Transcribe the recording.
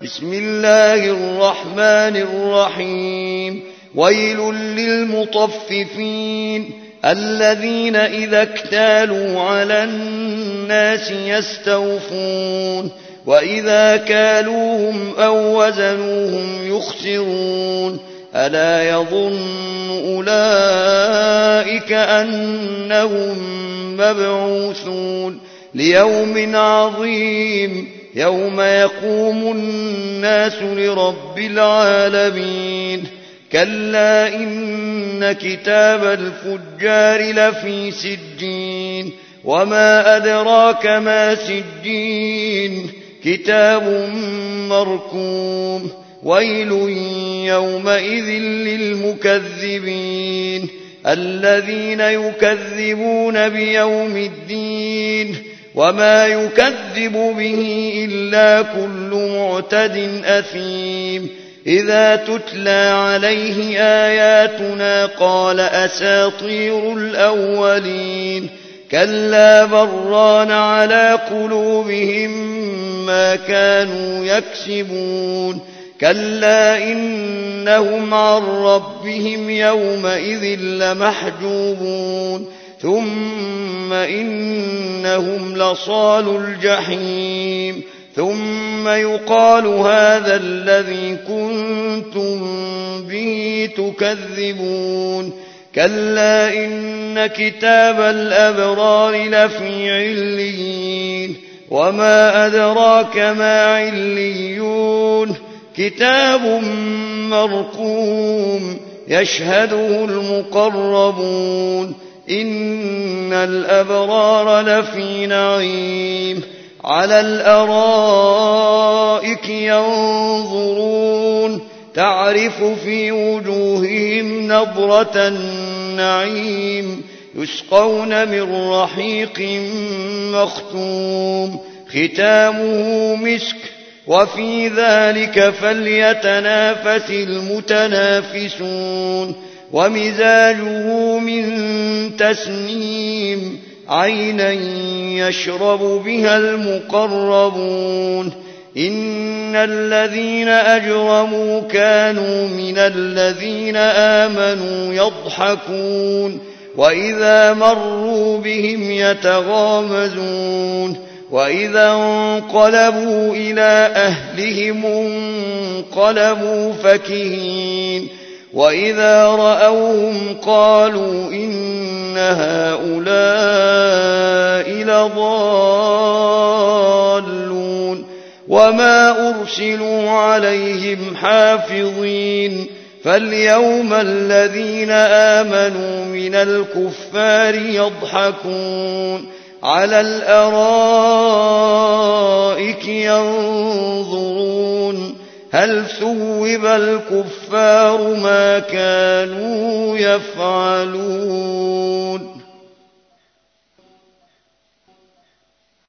بسم الله الرحمن الرحيم. ويل للمطففين الذين إذا اكتالوا على الناس يستوفون وإذا كالوهم أو وزنوهم يخسرون ألا يظن أولئك أنهم مبعوثون ليوم عظيم يوم يقوم الناس لرب العالمين. كلا إن كتاب الفجار لفي سجين وما أدراك ما سجين كتاب مرقوم. ويل يومئذ للمكذبين الذين يكذبون بيوم الدين وما يكذب به إلا كل معتد أثيم. إذا تتلى عليه آياتنا قال أساطير الأولين. كلا بران على قلوبهم ما كانوا يكسبون. كلا إنهم عن ربهم يومئذ لمحجوبون ثم إنهم لصالوا الجحيم ثم يقال هذا الذي كنتم به تكذبون. كلا إن كتاب الأبرار لفي عليين وما أدراك ما عليون كتاب مرقوم يشهده المقربون. إن الأبرار لفي نعيم على الأرائك ينظرون تعرف في وجوههم نضرة النعيم يسقون من رحيق مختوم ختامه مسك وفي ذلك فليتنافس المتنافسون. ومزاجه من تسنيم عينا يشرب بها المقربون. إن الذين أجرموا كانوا من الذين آمنوا يضحكون وإذا مروا بهم يتغامزون وإذا انقلبوا إلى أهلهم انقلبوا فكهين وإذا رأوهم قالوا إن هؤلاء لضالون وما أرسلوا عليهم حافظين. فاليوم الذين آمنوا من الكفار يضحكون على الأرائك ينظرون هل ثوب الكفار ما كانوا يفعلون.